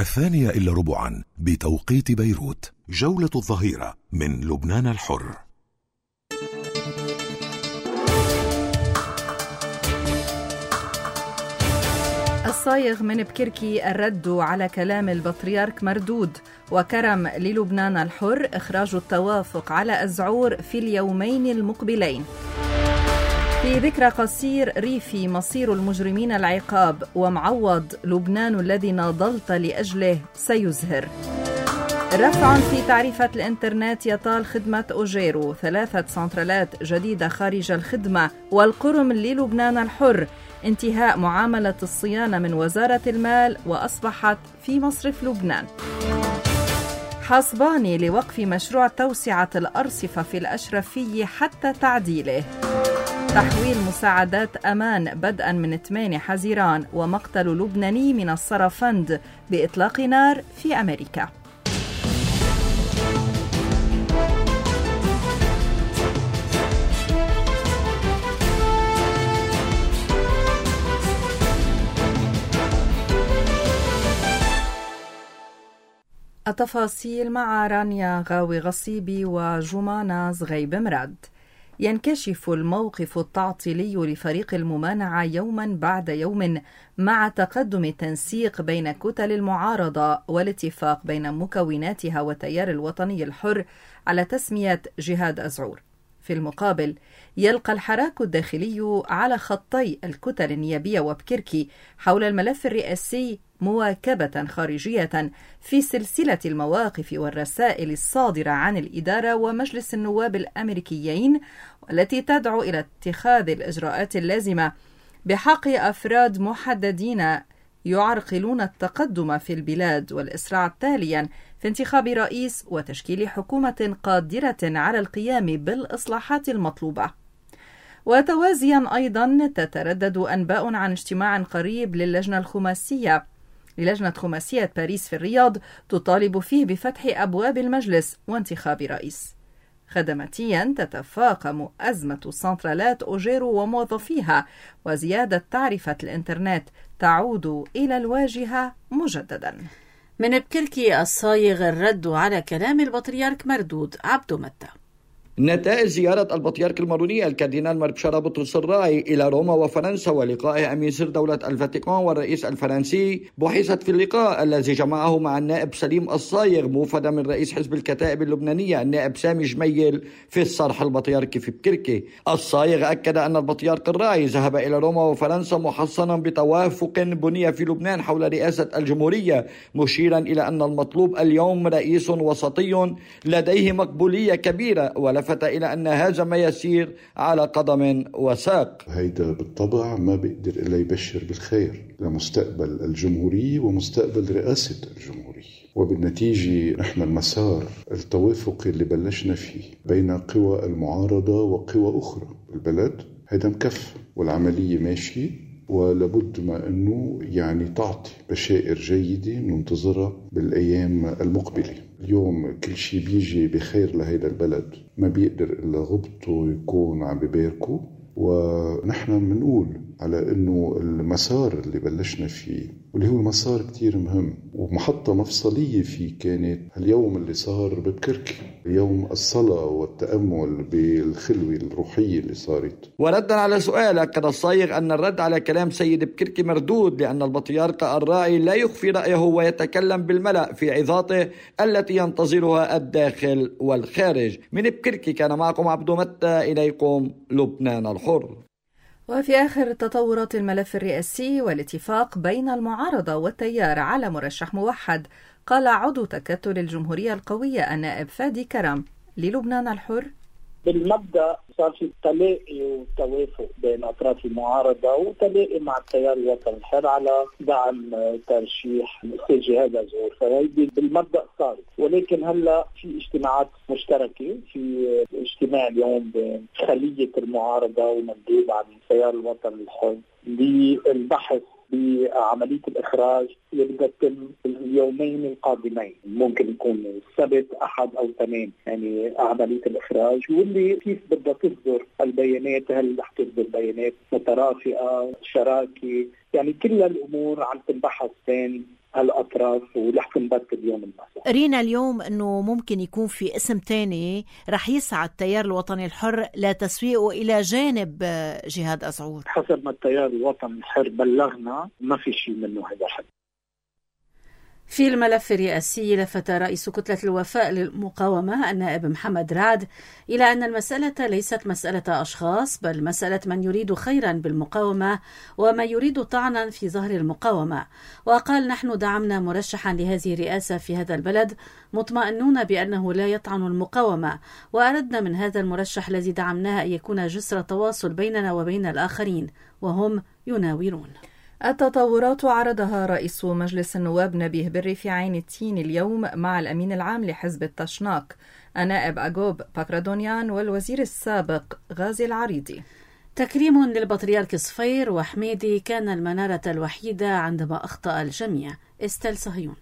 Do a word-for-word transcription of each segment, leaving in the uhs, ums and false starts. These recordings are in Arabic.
الثانية إلا ربعا بتوقيت بيروت. جولة الظهيرة من لبنان الحر. الصايغ من بكركي الرد على كلام البطريرك مردود. وكرم للبنان الحر إخراج التوافق على الزعور في اليومين المقبلين. في ذكرى قصير ريفي مصير المجرمين العقاب، ومعوض لبنان الذي ناضلت لأجله سيزهر. رفع في تعريفة الإنترنت يطال خدمة أوجيرو، ثلاثة سنترالات جديدة خارج الخدمة. والقرم للبنان الحر، انتهاء معاملة الصيانة من وزارة المال وأصبحت في مصرف لبنان. حصباني لوقف مشروع توسعة الأرصفة في الأشرفية حتى تعديله. تحويل مساعدات أمان بدءا من ثمانية حزيران. ومقتل لبناني من الصرفند بإطلاق نار في أمريكا. التفاصيل مع رانيا غاوي غصيبي وجمانة زغيب مراد. ينكشف الموقف التعطيلي لفريق الممانعة يوما بعد يوم مع تقدم التنسيق بين كتل المعارضة والاتفاق بين مكوناتها والتيار الوطني الحر على تسمية جهاد أزعور. في المقابل يلقى الحراك الداخلي على خطي الكتل النيابية وبكركي حول الملف الرئاسي مواكبة خارجية في سلسلة المواقف والرسائل الصادرة عن الإدارة ومجلس النواب الأمريكيين، والتي تدعو إلى اتخاذ الإجراءات اللازمة بحق أفراد محددين يعرقلون التقدم في البلاد، والإسراع تاليا في انتخاب رئيس وتشكيل حكومة قادرة على القيام بالإصلاحات المطلوبة. وتوازيا أيضا تتردد أنباء عن اجتماع قريب للجنة الخماسية للجنة خماسية باريس في الرياض تطالب فيه بفتح أبواب المجلس وانتخاب رئيس. خدماتيا تتفاقم أزمة سنترالات أوجيرو وموظفيها، وزيادة تعرفة الإنترنت تعود إلى الواجهة مجددا. من بكركي الصايغ الرد على كلام البطريرك مردود. عبدو متى. نتائج زيارة البطريرك الماروني الكاردينال ماربشارا بطرس الراعي إلى روما وفرنسا ولقاء أمين سر دولة الفاتيكان والرئيس الفرنسي بحثت في اللقاء الذي جمعه مع النائب سليم الصايغ موفدا من رئيس حزب الكتائب اللبنانية النائب سامي جميل في الصرح البطريركي في بكركي. الصايغ أكد أن البطريرك الراعي ذهب إلى روما وفرنسا محصنا بتوافق بني في لبنان حول رئاسة الجمهورية، مشيرا إلى أن المطلوب اليوم رئيس وسطي لديه مقبولية كبيرة، ولا لفت إلى أن هذا ما يسير على قدم وساق. هيدا بالطبع ما بيقدر إلا يبشر بالخير لمستقبل الجمهورية ومستقبل رئاسة الجمهورية، وبالنتيجة نحن المسار التوافقي اللي بلشنا فيه بين قوى المعارضة وقوى أخرى بالبلد هيدا مكف والعملية ماشية، ولابد ما أنه يعني تعطي بشائر جيدة ننتظرها بالأيام المقبلة. اليوم كل شيء بيجي بخير لهيدا البلد، ما بيقدر إلا غبطه يكون عم بباركه، ونحن منقول على أنه المسار اللي بلشنا فيه واللي هو مسار كتير مهم ومحطة مفصلية فيه كانت اليوم اللي صار ببكركي، يوم الصلاة والتأمل بالخلوة الروحية اللي صارت. وردا على سؤال أكد الصايغ أن الرد على كلام سيد بكركي مردود، لأن البطريرك الراعي لا يخفي رأيه ويتكلم بالملأ في عظاته التي ينتظرها الداخل والخارج. من بكركي كان معكم عبدو متى، إليكم لبنان الحر. وفي آخر تطورات الملف الرئاسي والاتفاق بين المعارضة والتيار على مرشح موحد، قال عضو تكتل الجمهورية القوية النائب فادي كرم للبنان الحر: بالمبدأ صار في تلاقي وتوافق بين أطراف المعارضة وتلاقي مع التيار الوطني الحر على دعم ترشيح الأستاذ جهاد أزعور، فهيدي بالمبدأ صارت. ولكن هلا في اجتماعات مشتركة، في اجتماع اليوم بين خلية المعارضة ومندوب عن التيار الوطني الحر للبحث بعملية الإخراج اللي بدها تتم اليومين القادمين، ممكن يكون السبت أحد أو اثنين، يعني عملية الإخراج، واللي كيف بدها تصدر البيانات، هل رح تصدر بيانات مترافقة، شراكة، يعني كل الأمور عم تنبحث بين الأطراف ورح تنبت اليوم المساء. رينا اليوم أنه ممكن يكون في اسم تاني رح يسعى التيار الوطني الحر لتسويقه إلى جانب جهاد أزعور. حسب ما التيار الوطني الحر بلغنا ما في شيء منه هذا الحد. في الملف الرئاسي لفت رئيس كتلة الوفاء للمقاومة النائب محمد رعد إلى أن المسألة ليست مسألة أشخاص، بل مسألة من يريد خيرا بالمقاومة وما يريد طعنا في ظهر المقاومة. وقال: نحن دعمنا مرشحا لهذه الرئاسة في هذا البلد مطمئنون بأنه لا يطعن المقاومة، وأردنا من هذا المرشح الذي دعمناه أن يكون جسر تواصل بيننا وبين الآخرين وهم يناورون. التطورات عرضها رئيس مجلس النواب نبيه بري في عين التين اليوم مع الأمين العام لحزب التشناق النائب أجوب باكرادونيان والوزير السابق غازي العريضي. تكريم للبطريرك صفير وحميدي كان المنارة الوحيدة عندما أخطأ الجميع. استل صهيون.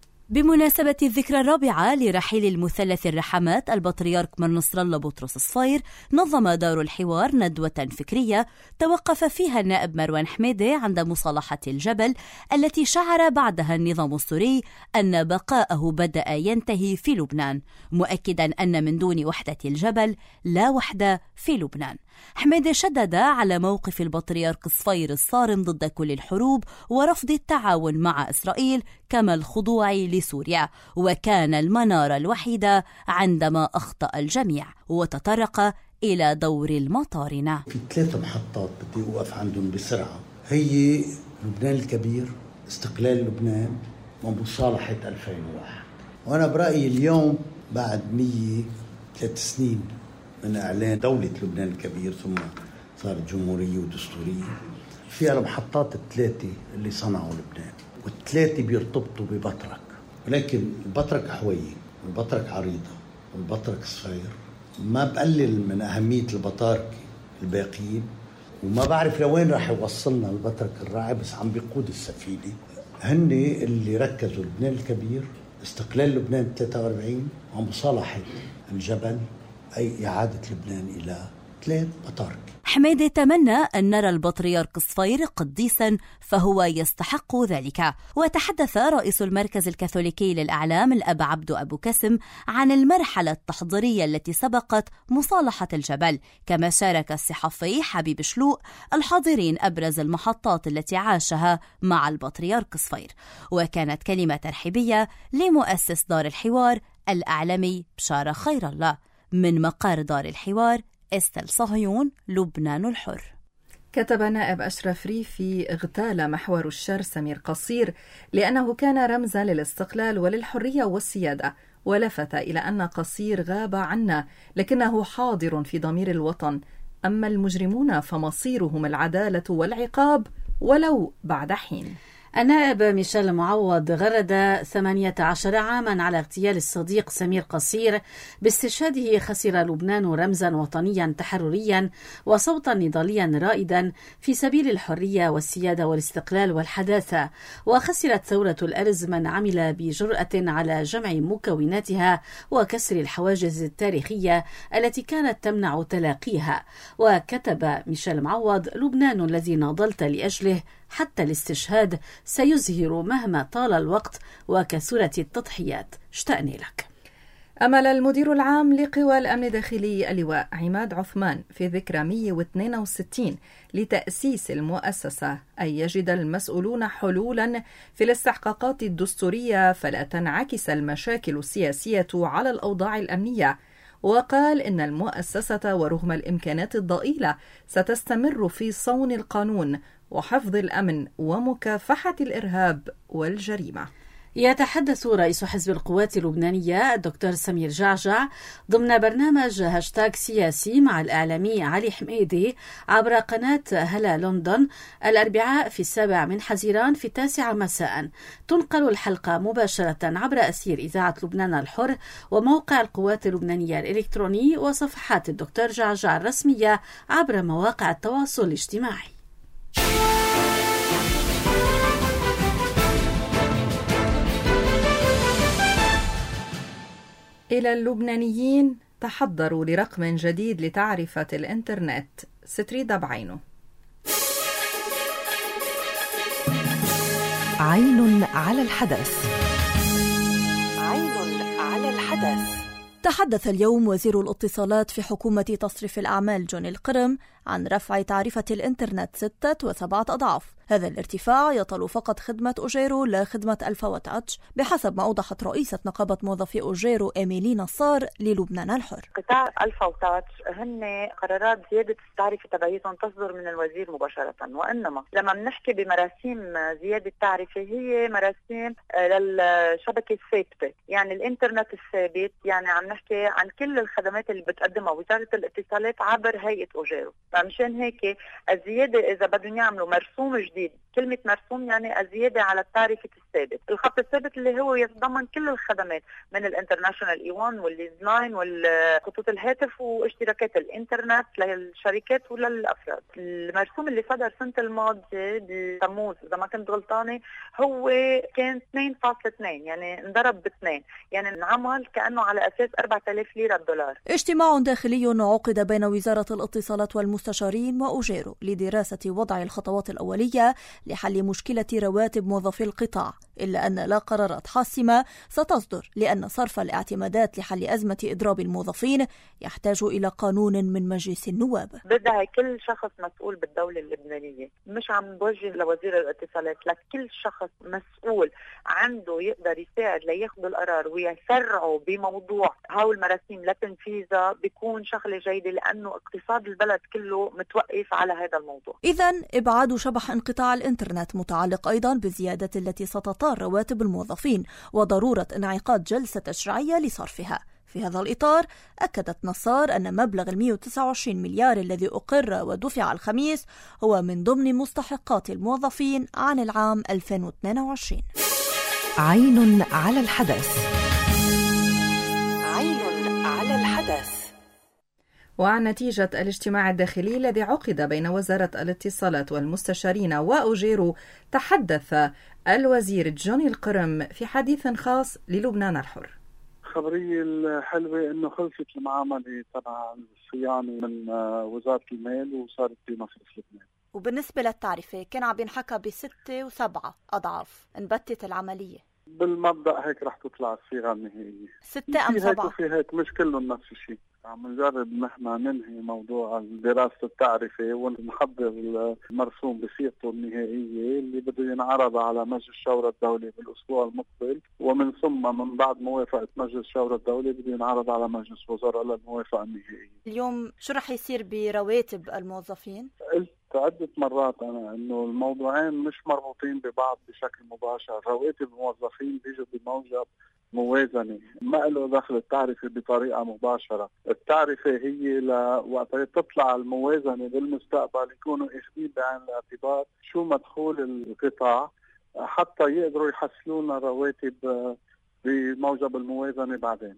بمناسبة الذكرى الرابعة لرحيل المثلث الرحمات البطريرك من نصر الله بطرس صفير، نظم دار الحوار ندوة فكرية توقف فيها النائب مروان حميدي عند مصالحة الجبل التي شعر بعدها النظام السوري أن بقاءه بدأ ينتهي في لبنان، مؤكدا أن من دون وحدة الجبل لا وحدة في لبنان. حميدي شدد على موقف البطريرك صفير الصارم ضد كل الحروب ورفض التعاون مع إسرائيل كما الخضوع لسوريا، وكان المنارة الوحيدة عندما أخطأ الجميع، وتطرق إلى دور المطارنة. في ثلاث محطات بدي أوقف عندهم بسرعة، هي لبنان الكبير، استقلال لبنان، ومصالحة ألفين وواحد. وأنا برأيي اليوم بعد مية وثلاث سنين من إعلان دولة لبنان الكبير ثم صارت جمهورية ودستورية، فيها المحطات الثلاثة اللي صنعوا لبنان، والثلاثة بيرتبطوا ببطرك، ولكن البطرك حوية والبطرك عريضة والبطرك صفير. ما بقلل من أهمية البطاركة الباقيين، وما بعرف لوين راح يوصلنا البطرك الراعي، بس عم بيقود السفينة. هن اللي ركزوا لبنان الكبير، استقلال لبنان ثلاثة وأربعين، ومصالحة الجبل، أي إعادة لبنان إلى ثلاث بطارك. حميدي تمنى أن نرى البطريرك صفير قديسا فهو يستحق ذلك. وتحدث رئيس المركز الكاثوليكي للأعلام الأب عبدو أبو كسم عن المرحلة التحضيرية التي سبقت مصالحة الجبل، كما شارك الصحفي حبيب شلوق الحاضرين أبرز المحطات التي عاشها مع البطريرك صفير. وكانت كلمة ترحيبية لمؤسس دار الحوار الأعلامي بشارة خير الله. من مقر دار الحوار، استل صهيون، لبنان الحر. كتب نائب أشرف ريفي: اغتال محور الشر سمير قصير لأنه كان رمزا للاستقلال وللحرية والسيادة، ولفت إلى أن قصير غاب عنا لكنه حاضر في ضمير الوطن، أما المجرمون فمصيرهم العدالة والعقاب ولو بعد حين. النائب ميشيل معوض غرد ثمانية عشر عاما على اغتيال الصديق سمير قصير. باستشهاده خسر لبنان رمزا وطنيا تحرريا وصوتا نضاليا رائدا في سبيل الحرية والسيادة والاستقلال والحداثة، وخسرت ثورة الأرز من عمل بجرأة على جمع مكوناتها وكسر الحواجز التاريخية التي كانت تمنع تلاقيها. وكتب ميشيل معوض: لبنان الذي ناضلت لأجله حتى الاستشهاد سيزهر مهما طال الوقت وكثرت التضحيات. اشتقني لك. أمل المدير العام لقوى الأمن الداخلي اللواء عماد عثمان في ذكرى مئة واثنين وستين لتأسيس المؤسسة أن يجد المسؤولون حلولا في الاستحقاقات الدستورية فلا تنعكس المشاكل السياسية على الأوضاع الأمنية. وقال إن المؤسسة ورغم الإمكانات الضئيلة ستستمر في صون القانون وحفظ الأمن ومكافحة الإرهاب والجريمة. يتحدث رئيس حزب القوات اللبنانية الدكتور سمير جعجع ضمن برنامج هاشتاج سياسي مع الإعلامي علي حميدي عبر قناة هلا لندن الأربعاء في السابع من حزيران في التاسعة مساء. تنقل الحلقة مباشرة عبر أثير إذاعة لبنان الحر وموقع القوات اللبنانية الإلكتروني وصفحات الدكتور جعجع الرسمية عبر مواقع التواصل الاجتماعي. إلى اللبنانيين: تحضروا لرقم جديد لتعرفة الإنترنت، ستريدة بعينه. عين على الحدث. عين على الحدث. تحدث اليوم وزير الاتصالات في حكومة تصريف الأعمال جوني القرم عن رفع تعرفة الإنترنت ستة وسبعة أضعاف. هذا الارتفاع يطال فقط خدمة أوجيرو لا خدمة ألفا وتاتش، بحسب ما أوضحت رئيسة نقابة موظفي أوجيرو إيميلي نصار للبنان الحر. قطاع ألفا وتاتش هن قرارات زيادة التعرفة تبعيتهم تصدر من الوزير مباشرة، وإنما لما بنحكي بمراسيم زيادة التعرفة هي مراسيم للشبكة الثابتة، يعني الإنترنت الثابت، يعني عم نحكي عن كل الخدمات اللي بتقدمها وزارة الاتصالات عبر هيئة أوجيرو. فمشان هيك الزيادة إذا بدهم يعملوا مرسوم جديد، كلمة مرسوم يعني الزيادة على التعرفة الثابت، الخط الثابت اللي هو يتضمن كل الخدمات من الانترناشونال اي واحد والليز لاين والخطوط الهاتف واشتراكات الانترنت للشركات وللأفراد. المرسوم اللي صدر سنة الماضية بتموز إذا ما كنت غلطانة هو كان اثنين فاصلة اثنين، يعني انضرب باثنين، يعني انعمل كأنه على أساس أربعة آلاف ليرة دولار. اجتماع داخلي عقد بين وزارة الاتصالات والمستشارين وأوجيرو لدراسة وضع الخطوات الأولية لحل مشكلة رواتب موظفي القطاع، إلا أن لا قرارات حاسمة ستصدر، لأن صرف الاعتمادات لحل أزمة إضراب الموظفين يحتاج إلى قانون من مجلس النواب. بدها كل شخص مسؤول بالدولة اللبنانية، مش عم بوجه لوزير الاتصالات، لكل شخص مسؤول عنده يقدر يساعد لياخذ القرار ويسرعوا بموضوع هاو المراسيم لتنفيذها، بيكون شغلة جيدة، لأنه اقتصاد البلد كله متوقف على هذا الموضوع. إذن إبعاد شبح انقطاع الإنترنت متعلق أيضا بالزيادة التي ستطال رواتب الموظفين وضرورة انعقاد جلسة تشريعية لصرفها. في هذا الإطار أكدت نصار أن مبلغ المئة وتسعة وعشرين مليار الذي أقر ودفع الخميس هو من ضمن مستحقات الموظفين عن العام ألفين واثنين وعشرين. عين على الحدث. عين على الحدث. وعن نتيجة الاجتماع الداخلي الذي عقد بين وزارة الاتصالات والمستشارين وأوجيرو، تحدث الوزير جوني القرم في حديث خاص للبنان الحر. الخبرية الحلوة انه خلصت المعاملة تبع الصيانة من وزارة المال وصارت بمصرف لبنان. وبالنسبة للتعرفة كان عم ينحكى بستة وسبعة أضعاف، انبتت العملية. بالمبدأ هيك رح تطلع الصيغة النهائية. ستة أم سبعة؟ في هيك مش كلهم نفس الشيء. عم نجرب نحن ننهي موضوع دراسة التعرفة ونحضر المرسوم بصيغته النهائية اللي بده ينعرض على مجلس الشورى الدولي بالأسبوع المقبل، ومن ثم من بعد موافقة مجلس الشورى الدولي بده ينعرض على مجلس وزراء للموافقة النهائية. اليوم شو رح يصير برواتب الموظفين؟ قلت عدة مرات أنا إنه الموضوعين مش مربوطين ببعض بشكل مباشر. رواتب الموظفين بيجوا بموجب موازنة، ما له دخل التعرفة بطريقة مباشرة. التعرفة هي لوقت تطلع الموازنة بالمستقبل يكونوا اخذين بعين الاعتبار شو مدخول القطاع حتى يقدروا يحصلون الرواتب بموجب الموازنة بعدين.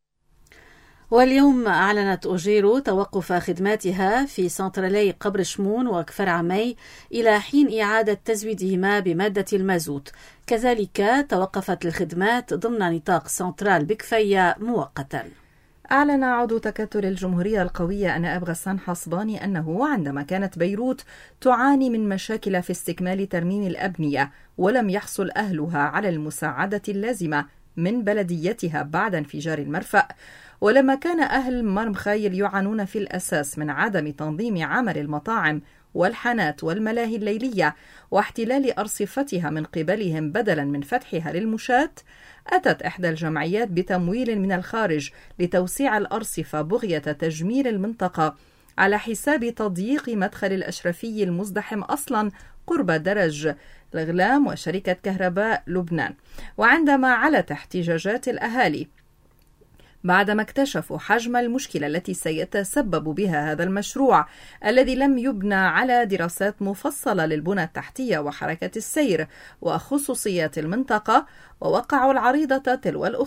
واليوم أعلنت أوجيرو توقف خدماتها في سنترالي قبر شمون وكفر عمي إلى حين إعادة تزويدهما بمادة المازوت. كذلك توقفت الخدمات ضمن نطاق سنترال بكفية مؤقتا. أعلن عضو تكتل الجمهورية القوية نائب غسان حصباني أنه عندما كانت بيروت تعاني من مشاكل في استكمال ترميم الأبنية ولم يحصل أهلها على المساعدة اللازمة من بلديتها بعد انفجار المرفأ، ولما كان أهل مرمخايل يعانون في الأساس من عدم تنظيم عمل المطاعم والحانات والملاهي الليلية واحتلال أرصفتها من قبلهم بدلا من فتحها للمشاة، أتت إحدى الجمعيات بتمويل من الخارج لتوسيع الأرصفة بغية تجميل المنطقة على حساب تضييق مدخل الأشرفي المزدحم أصلا قرب درج الغلام وشركة كهرباء لبنان. وعندما علت احتجاجات الأهالي بعدما اكتشفوا حجم المشكلة التي سيتسبب بها هذا المشروع الذي لم يبنى على دراسات مفصلة للبنى التحتية وحركة السير وخصوصيات المنطقة، ووقعوا العريضة تلو الأخرى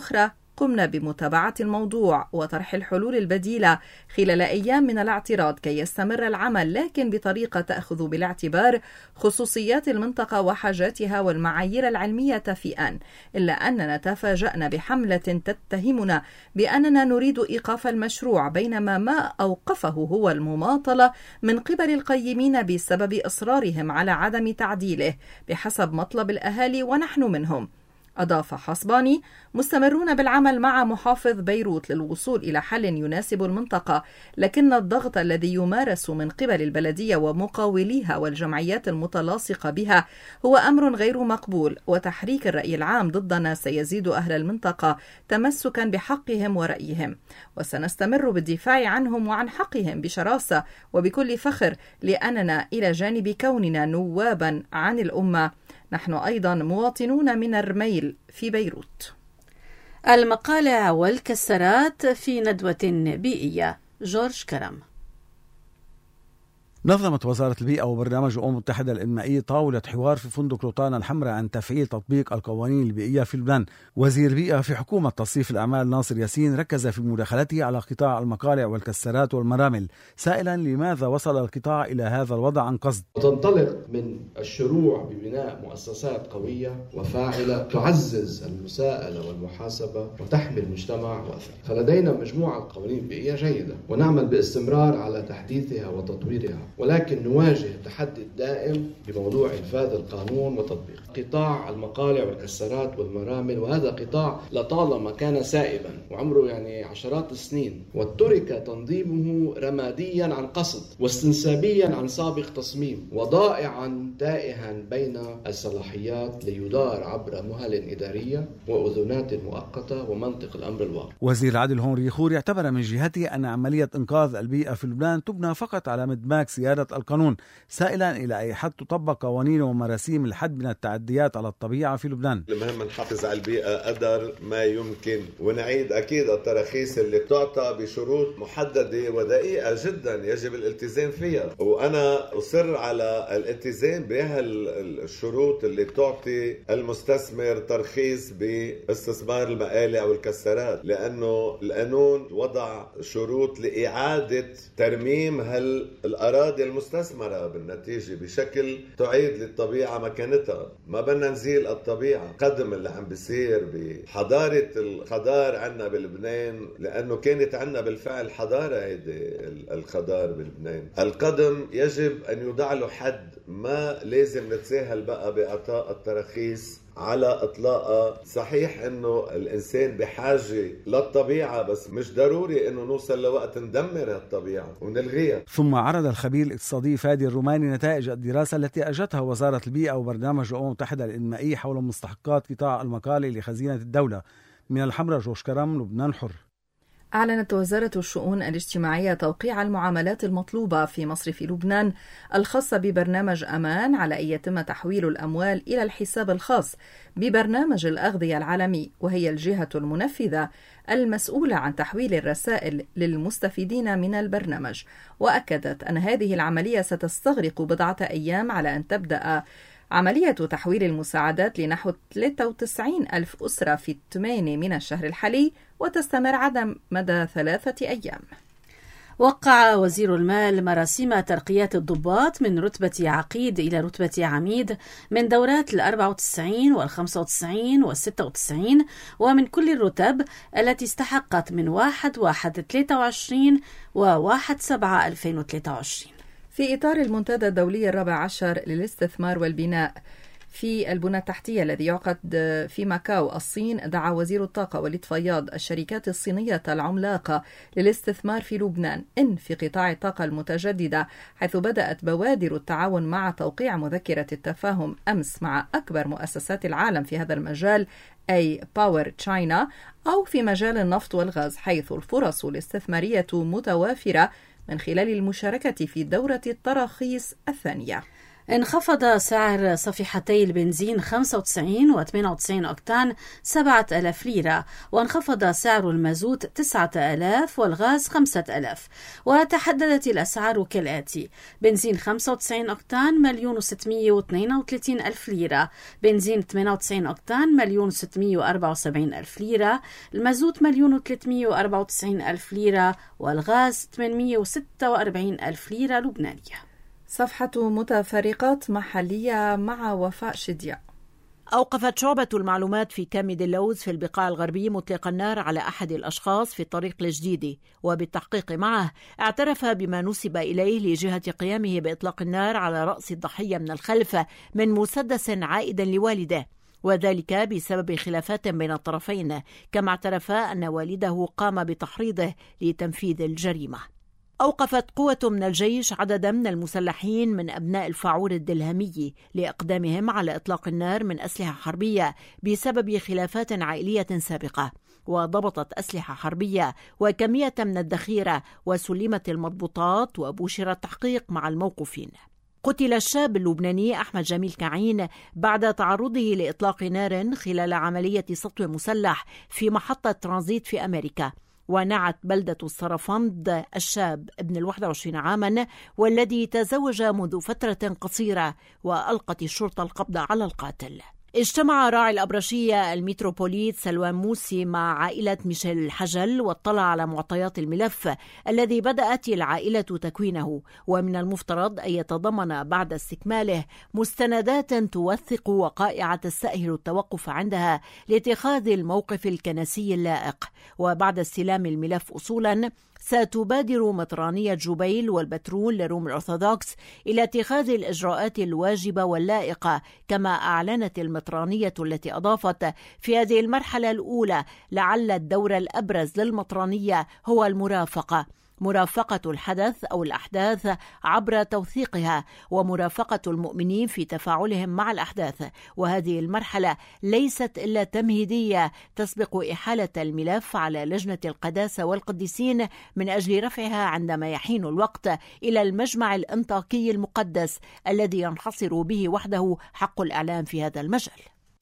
قمنا بمتابعة الموضوع وطرح الحلول البديلة خلال أيام من الاعتراض كي يستمر العمل، لكن بطريقة تأخذ بالاعتبار خصوصيات المنطقة وحاجاتها والمعايير العلمية في آن. إلا أننا تفاجأنا بحملة تتهمنا بأننا نريد إيقاف المشروع، بينما ما أوقفه هو المماطلة من قبل القيمين بسبب إصرارهم على عدم تعديله بحسب مطلب الأهالي ونحن منهم. أضاف حصباني: مستمرون بالعمل مع محافظ بيروت للوصول إلى حل يناسب المنطقة، لكن الضغط الذي يمارس من قبل البلدية ومقاوليها والجمعيات المتلاصقة بها هو أمر غير مقبول، وتحريك الرأي العام ضدنا سيزيد أهل المنطقة تمسكا بحقهم ورأيهم، وسنستمر بالدفاع عنهم وعن حقهم بشراسة وبكل فخر، لأننا إلى جانب كوننا نوابا عن الأمة نحن أيضا مواطنون من الرميل في بيروت. المقالع والكسرات في ندوة بيئية. جورج كرم. نظمت وزارة البيئة وبرنامج الأمم المتحدة الإنمائي طاولة حوار في فندق روتانا الحمراء عن تفعيل تطبيق القوانين البيئية في لبنان. وزير البيئة في حكومة تصريف الأعمال ناصر ياسين ركز في مداخلته على قطاع المقالع والكسرات والمرامل، سائلا لماذا وصل القطاع إلى هذا الوضع عن قصد. تنطلق من الشروع ببناء مؤسسات قوية وفاعلة تعزز المساءلة والمحاسبة وتحمي المجتمع وأثره. فلدينا مجموعة قوانين بيئية جيدة ونعمل باستمرار على تحديثها وتطويرها، ولكن نواجه التحدي الدائم بموضوع إنفاذ القانون وتطبيقه. قطاع المقالع والكسرات والمرامل، وهذا قطاع لطالما كان سائبا وعمره يعني عشرات السنين، وترك تنظيمه رماديا عن قصد واستنسابيا عن سابق تصميم وضائعا تائها بين الصلاحيات ليدار عبر مهل إدارية وأذونات مؤقتة ومنطق الأمر الواقع. وزير العدل هون ريخور اعتبر من جهته أن عملية إنقاذ البيئة في لبنان تبنى فقط على مدماج سيادة القانون، سائلا إلى أي حد تطبق قوانين ومراسيم الحد من التعديات على الطبيعة في لبنان. المهم نحافظ على البيئة قدر ما يمكن، ونعيد أكيد التراخيص اللي تعطى بشروط محددة ودقيقة جدا يجب الالتزام فيها، وأنا أصر على الالتزام بهالشروط اللي تعطي المستثمر ترخيص باستثمار المقالع والكسرات، لأنه القانون وضع شروط لإعادة ترميم هالأراضي المستثمرة بالنتيجة بشكل تعيد للطبيعة مكانتها. ما بدنا نزيل الطبيعة. قدم اللي عم بيصير بحضارة الخضار عنا بلبنان، لأنه كانت عنا بالفعل حضارة هيدي الخضار بلبنان. القدم يجب أن يوضع له حد، ما لازم نتساهل بقى بإعطاء التراخيص على إطلاقها. صحيح أنه الإنسان بحاجة للطبيعة، بس مش ضروري أنه نوصل لوقت ندمر الطبيعة ونلغيها. ثم عرض الخبير الاقتصادي فادي الروماني نتائج الدراسة التي أجتها وزارة البيئة وبرنامج الأمم المتحدة الإنمائي حول مستحقات قطاع المقالع لخزينة الدولة. من الحمراء جورج كرم، لبنان الحر. أعلنت وزارة الشؤون الاجتماعية توقيع المعاملات المطلوبة في مصرف لبنان الخاصة ببرنامج أمان على أن يتم تحويل الأموال إلى الحساب الخاص ببرنامج الأغذية العالمي، وهي الجهة المنفذة المسؤولة عن تحويل الرسائل للمستفيدين من البرنامج. وأكدت أن هذه العملية ستستغرق بضعة أيام على أن تبدأ عملية تحويل المساعدات لنحو ثلاثة وتسعين ألف أسرة في الثمانية من الشهر الحالي، وتستمر على مدى ثلاثة أيام. وقع وزير المال مراسيم ترقيات الضباط من رتبة عقيد إلى رتبة عميد من دورات الأربعة وتسعين والخمسة وتسعين والستة وتسعين ومن كل الرتب التي استحقت من واحد واحد ثلاثة وعشرين وواحد سبعة ألفين وثلاثة وعشرين. في إطار المنتدى الدولي الرابع عشر للاستثمار والبناء في البنى التحتية الذي يعقد في ماكاو الصين، دعا وزير الطاقة وليد فياض الشركات الصينية العملاقة للاستثمار في لبنان إن في قطاع الطاقة المتجددة، حيث بدأت بوادر التعاون مع توقيع مذكرة التفاهم أمس مع أكبر مؤسسات العالم في هذا المجال، أي باور تشاينا، أو في مجال النفط والغاز، حيث الفرص الاستثمارية متوافرة من خلال المشاركة في دورة التراخيص الثانية. انخفض سعر صفيحتي البنزين خمسة وتسعين وثمانية وتسعين أوكتان سبعة آلاف ليرة، وانخفض سعر المازوت تسعة آلاف والغاز خمسة آلاف. وتحددت الأسعار كالآتي: بنزين خمسة وتسعين أوكتان مليون وستمائة واثنين وثلاثين ألف ليرة، بنزين ثمانية وتسعين أوكتان مليون وستمائة وأربعة وسبعين ألف ليرة، المازوت مليون وثلاثمائة وأربعة وتسعين ألف ليرة، والغاز ثمانمائة وستة وأربعين ألف ليرة لبنانية. صفحة متفرقات محلية مع وفاء شديع. أوقفت شعبة المعلومات في كامد اللوز في البقاع الغربي مطلق النار على أحد الأشخاص في الطريق الجديد، وبالتحقيق معه اعترف بما نسب إليه لجهة قيامه بإطلاق النار على رأس الضحية من الخلف من مسدس عائد لوالده، وذلك بسبب خلافات بين الطرفين، كما اعترف أن والده قام بتحريضه لتنفيذ الجريمة. أوقفت قوة من الجيش عددا من المسلحين من أبناء الفاعور الدلهمي لإقدامهم على إطلاق النار من أسلحة حربية بسبب خلافات عائلية سابقة، وضبطت أسلحة حربية وكمية من الذخيرة وسلمت المضبوطات، وبشر التحقيق مع الموقوفين. قتل الشاب اللبناني أحمد جميل كعين بعد تعرضه لإطلاق نار خلال عملية سطو مسلح في محطة ترانزيت في أمريكا. ونعت بلدة الصرفند الشاب ابن الواحد وعشرين عاما والذي تزوج منذ فترة قصيرة، وألقت الشرطة القبض على القاتل. اجتمع راعي الأبرشية الميتروبوليت سلوان موسي مع عائلة ميشيل الحجل واطلع على معطيات الملف الذي بدأت العائلة تكوينه، ومن المفترض أن يتضمن بعد استكماله مستندات توثق وقائع تستأهل التوقف عندها لاتخاذ الموقف الكنسي اللائق. وبعد استلام الملف أصولا ستبادر مطرانية جبيل والبترول لروم الأرثوذكس إلى اتخاذ الإجراءات الواجبة واللائقة، كما أعلنت المطرانية التي أضافت في هذه المرحلة الأولى لعل الدور الأبرز للمطرانية هو المرافقة، مرافقة الحدث أو الأحداث عبر توثيقها، ومرافقة المؤمنين في تفاعلهم مع الأحداث. وهذه المرحلة ليست إلا تمهيدية تسبق إحالة الملف على لجنة القداسة والقديسين من أجل رفعها عندما يحين الوقت إلى المجمع الأنطاكي المقدس الذي ينحصر به وحده حق الإعلام في هذا المجال.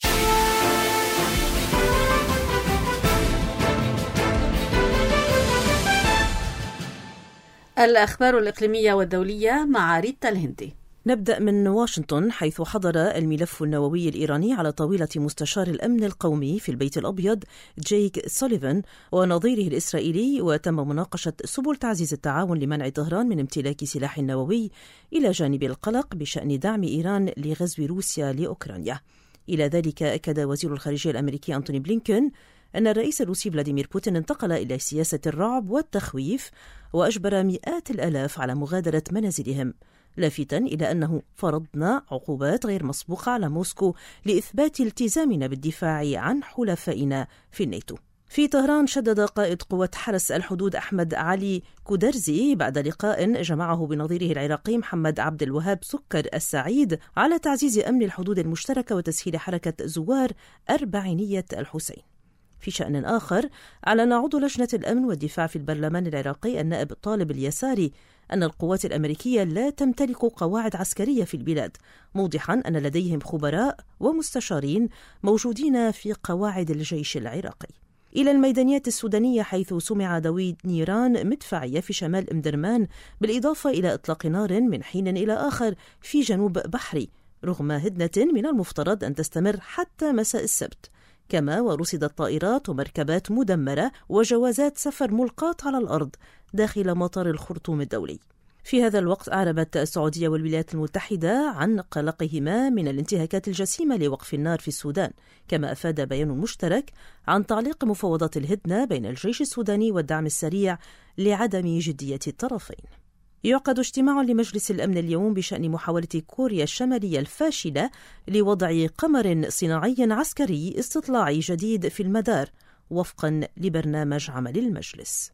الأخبار الإقليمية والدولية مع ريتا الهندي. نبدأ من واشنطن، حيث حضر الملف النووي الإيراني على طاولة مستشار الأمن القومي في البيت الأبيض جيك سوليفان ونظيره الإسرائيلي، وتم مناقشة سبل تعزيز التعاون لمنع طهران من امتلاك سلاح نووي، إلى جانب القلق بشأن دعم إيران لغزو روسيا لأوكرانيا. إلى ذلك أكد وزير الخارجية الأمريكي أنتوني بلينكن أن الرئيس الروسي فلاديمير بوتين انتقل إلى سياسة الرعب والتخويف، وأجبر مئات الآلاف على مغادرة منازلهم، لافتا إلى أنه فرضنا عقوبات غير مسبوقة على موسكو لإثبات التزامنا بالدفاع عن حلفائنا في الناتو. في طهران شدد قائد قوة حرس الحدود أحمد علي كودرزي بعد لقاء جمعه بنظيره العراقي محمد عبد الوهاب سكر السعيد على تعزيز أمن الحدود المشتركة وتسهيل حركة زوار أربعينية الحسين. في شأن آخر، أعلن عضو لجنة الأمن والدفاع في البرلمان العراقي النائب طالب اليساري أن القوات الأمريكية لا تمتلك قواعد عسكرية في البلاد، موضحا أن لديهم خبراء ومستشارين موجودين في قواعد الجيش العراقي. إلى الميدانيات السودانية، حيث سمع دوي نيران مدفعية في شمال أمدرمان، بالإضافة إلى إطلاق نار من حين إلى آخر في جنوب بحري، رغم هدنة من المفترض أن تستمر حتى مساء السبت. كما ورصدت طائرات ومركبات مدمرة وجوازات سفر ملقاة على الأرض داخل مطار الخرطوم الدولي. في هذا الوقت أعربت السعودية والولايات المتحدة عن قلقهما من الانتهاكات الجسيمة لوقف النار في السودان، كما أفاد بيان مشترك عن تعليق مفاوضات الهدنة بين الجيش السوداني والدعم السريع لعدم جدية الطرفين. يعقد اجتماع لمجلس الأمن اليوم بشأن محاولة كوريا الشمالية الفاشلة لوضع قمر صناعي عسكري استطلاعي جديد في المدار وفقا لبرنامج عمل المجلس.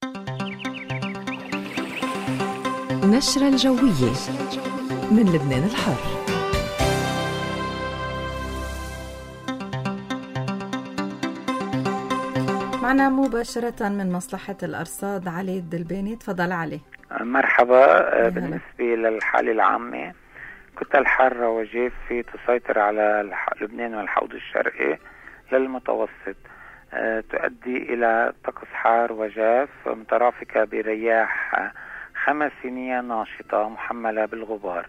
نشرة الجوية من لبنان الحر. معنا مباشرة من مصلحة الأرصاد علي الدلباني. تفضل علي. مرحبا. بالنسبة للحالة العامة، كتل حارة وجافة تسيطر على لبنان والحوض الشرقي للمتوسط، أه تؤدي إلى طقس حار وجاف مترافقة برياح خمسينية ناشطة محملة بالغبار.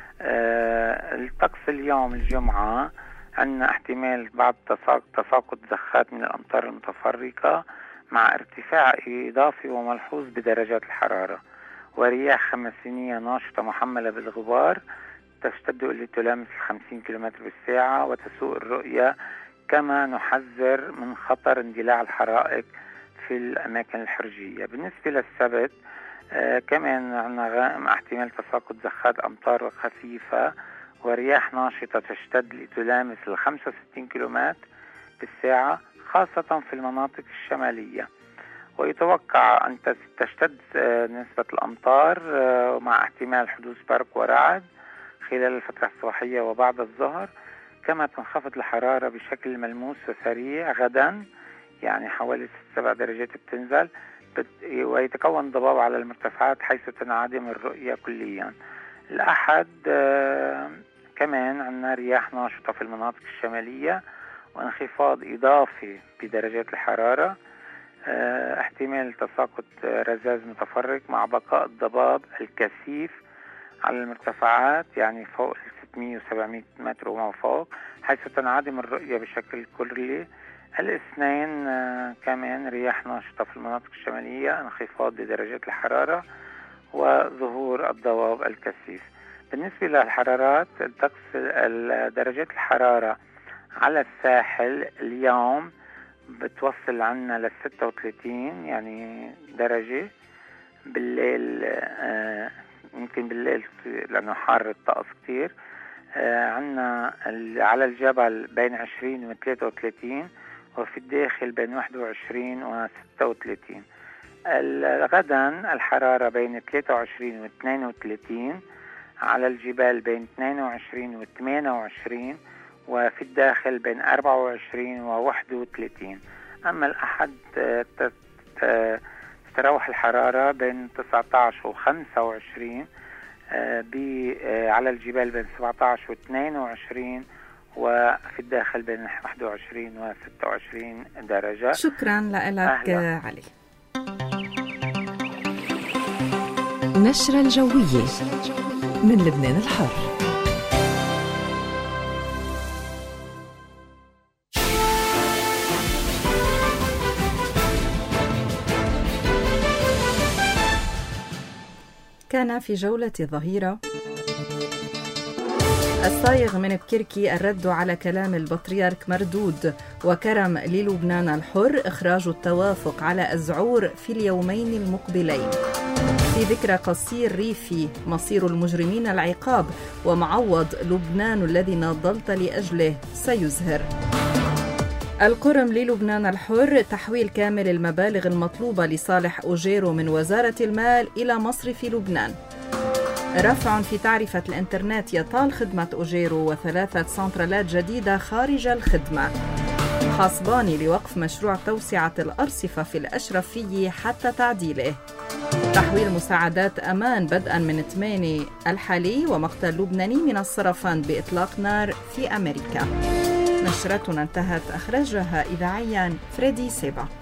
أه الطقس اليوم الجمعة عندنا احتمال بعض تساقط زخات من الأمطار المتفرقة مع ارتفاع إضافي وملحوظ بدرجات الحرارة، ورياح خمسينية ناشطة محملة بالغبار تشتد إلى تلامس خمسين كيلومتر بالساعة وتسوء الرؤية، كما نحذر من خطر اندلاع الحرائق في الأماكن الحرجية. بالنسبة للسبت آه كمان عندنا غائم احتمال تساقط زخات أمطار خفيفة ورياح ناشطة تشتد لتلامس ال خمسة وستين كيلومتر بالساعة خاصة في المناطق الشمالية، ويتوقع أن تشتد آه نسبة الأمطار آه مع احتمال حدوث برق ورعد خلال الفترة الصباحية وبعد الظهر، كما تنخفض الحرارة بشكل ملموس وسريع غدا، يعني حوالي ست سبع درجات بتنزل، ويتكون ضباب على المرتفعات حيث تنعدم الرؤية كليا. الأحد آه كمان عندنا رياح ناشطة في المناطق الشمالية وانخفاض إضافي بدرجات الحرارة، آه احتمال تساقط رذاذ متفرق مع بقاء الضباب الكثيف على المرتفعات، يعني فوق ستمائة وسبعمائة متر وما فوق، حيث تنعدم الرؤية بشكل كلي. الاثنين آه كمان رياح ناشطة في المناطق الشمالية، انخفاض بدرجات الحرارة وظهور الضباب الكثيف. بالنسبة للحرارات الطقس، درجات الحرارة على الساحل اليوم بتوصل عنا ل ستة وثلاثين يعني درجة، بالليل آه يمكن بالليل لأنه حار الطقس كتير، آه عنا على الجبل بين عشرين و ثلاثة وثلاثين، وفي الداخل بين واحد وعشرين و ستة وثلاثين. غدا الحرارة بين ثلاثة وعشرين و اثنين وثلاثين، على الجبال بين اثنين وعشرين و ثمانية وعشرين، وفي الداخل بين أربعة وعشرين و واحد وثلاثين. أما الأحد تتراوح الحرارة بين تسعة عشر و خمسة وعشرين، على الجبال بين سبعة عشر و اثنين وعشرين، وفي الداخل بين واحد وعشرين و ستة وعشرين درجة. شكرا لك علي. نشرة الجوية من لبنان الحر. كان في جولة الظهيرة الصايغ من بكركي الرد على كلام البطريرك مردود، وكرم للبنان الحر إخراج التوافق على أزعور في اليومين المقبلين. في ذكرى قصير ريفي مصير المجرمين العقاب، ومعوض لبنان الذي ناضلت لأجله سيزهر. القرم للبنان الحر تحويل كامل المبالغ المطلوبة لصالح أوجيرو من وزارة المال إلى مصرف لبنان. رفع في تعرفة الإنترنت يطال خدمة أوجيرو وثلاثة سنترالات جديدة خارج الخدمة. حاسباني لوقف مشروع توسعة الأرصفة في الأشرفية حتى تعديله. تحويل مساعدات أمان بدءا من ثمانية الحالي، ومقتل لبناني من السرفان بإطلاق نار في أمريكا. نشرتنا انتهت، أخرجها إذاعيا فريدي سيبا.